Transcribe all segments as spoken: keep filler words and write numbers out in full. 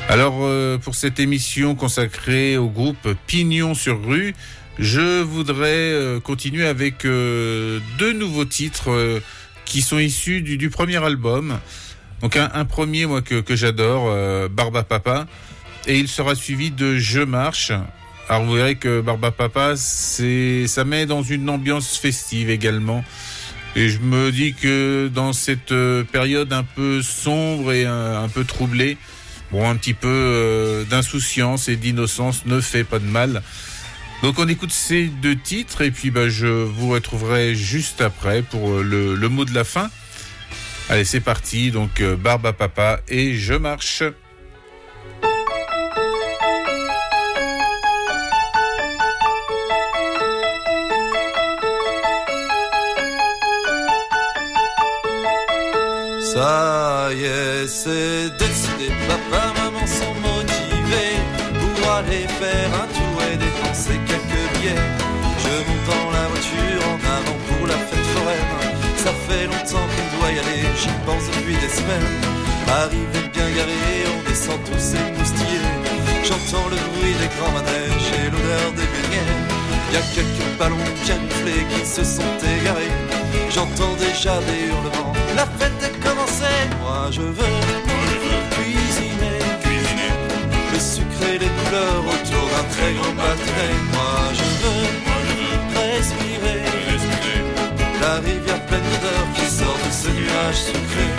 Alors, euh, pour cette émission consacrée au groupe Pignon sur rue, je voudrais euh, continuer avec euh, deux nouveaux titres euh, qui sont issus du, du premier album. Donc un, un premier, moi, que, que j'adore, euh, Barbapapa, et il sera suivi de Je marche. Alors vous verrez que Barbapapa, c'est, ça met dans une ambiance festive également. Et je me dis que dans cette période un peu sombre et un, un peu troublée, bon, un petit peu euh, d'insouciance et d'innocence ne fait pas de mal. Donc on écoute ces deux titres et puis bah, je vous retrouverai juste après pour le, le mot de la fin. Allez, c'est parti. Donc euh, Barbapapa et Je marche. Ça y est, c'est décidé, papa, maman sont motivés pour aller faire un tour et dépenser quelques billets. Je monte dans la voiture en avant pour la fête foraine. Ça fait longtemps qu'on doit y aller, j'y pense depuis des semaines. Arrivé bien garé, on descend tous émoustillés. J'entends le bruit des grands manèges et l'odeur des beignets. Y'a quelques ballons bien gonflés qui se sont égarés. J'entends déjà des hurlements, la fête est commencée. Moi je veux, moi je veux cuisiner, cuisiner le sucre et les couleurs autour d'un très grand bâtonnet. Moi je veux, moi je veux respirer, respirer la rivière pleine d'odeurs qui sort de ce nuage sucré.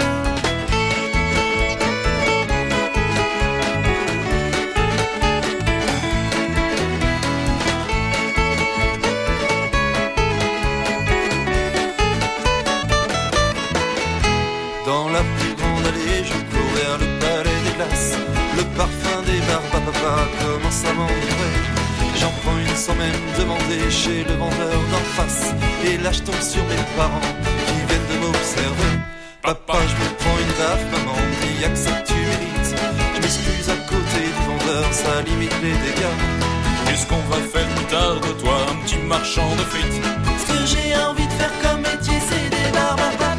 Le parfum des Barbapapa commence à m'enivrer. J'en prends une sans même demander chez le vendeur d'en face. Et là je tombe sur mes parents qui viennent de m'observer. Papa, je me prends une baffe, maman dit y'a que ça que tu mérites. Je m'excuse à côté du vendeur, ça limite les dégâts. Qu'est-ce qu'on va faire plus tard de toi, un petit marchand de frites? Ce que j'ai envie de faire comme métier, c'est des Barbapapa.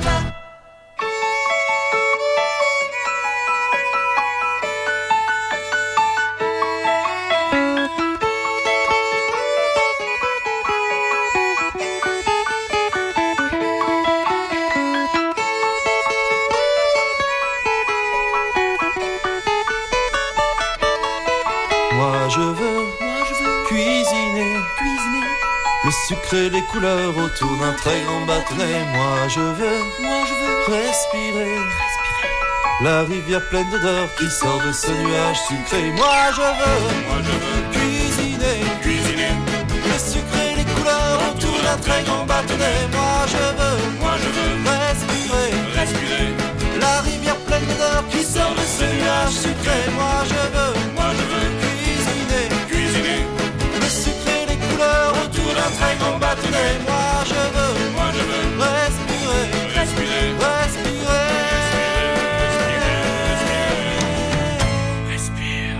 Et les couleurs autour d'un très grand bâtonnet. Moi je veux, moi je veux respirer, respirer la rivière pleine d'odeurs qui sort de ce nuage sucré. Moi je veux, moi je veux cuisiner, cuisiner le sucre et les couleurs autour d'un très grand bâtonnet. Moi je veux, moi je veux respirer, respirer la rivière pleine d'odeurs qui sort de ce nuage sucré. Moi je veux, moi je veux cuisiner, cuisiner le sucre et les couleurs autour d'un très grand bâtonnet. Moi je veux, moi je veux respirer, respirer, respirer, respirer, respire.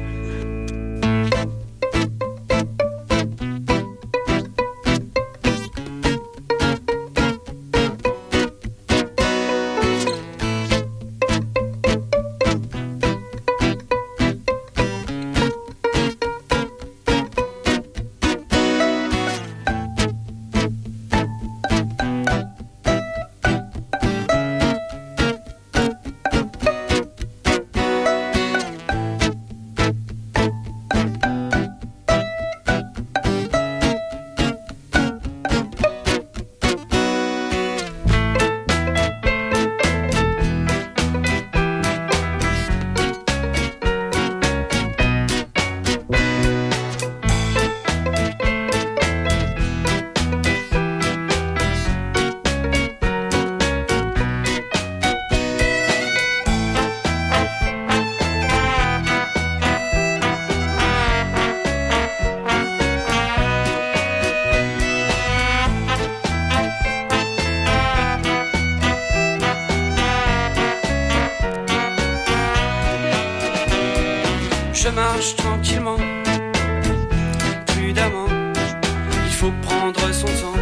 Je marche tranquillement, prudemment, il faut prendre son temps,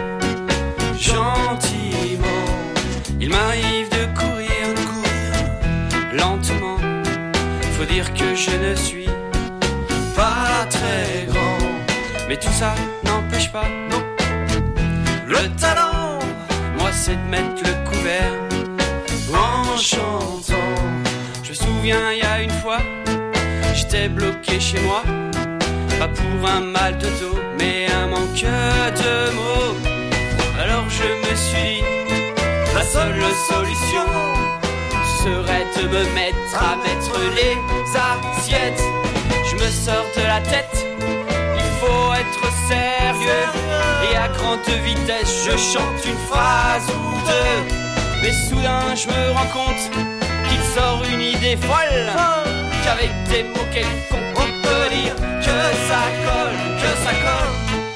gentiment. Il m'arrive de courir, de courir lentement. Faut Faut dire que je ne suis pas très grand, mais tout ça n'empêche pas, non. Le talent, moi c'est de mettre le couvert en chantant. Je me souviens il y a une fois, j'étais bloqué chez moi, pas pour un mal de dos, mais un manque de mots. Alors je me suis dit, la seule solution serait de me mettre à mettre les assiettes. Je me sors de la tête, il faut être sérieux, et à grande vitesse je chante une phrase ou deux. Mais soudain je me rends compte qu'il sort une idée folle, qu'avec des mots quelconques on peut dire que ça colle, que ça colle.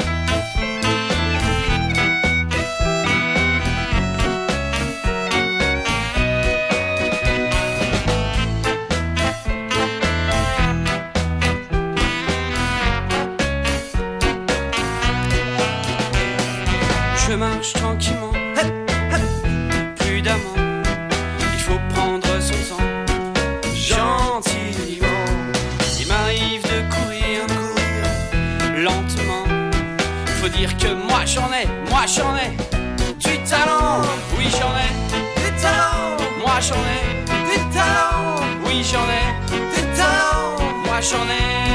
Je marche tranquillement, prudemment, il faut prendre son temps, gentiment. Il m'arrive de courir, courir lentement. Faut dire que moi j'en ai, moi j'en ai du talent. Oui j'en ai Du talent, moi j'en ai du talent, oui j'en ai du talent. moi j'en ai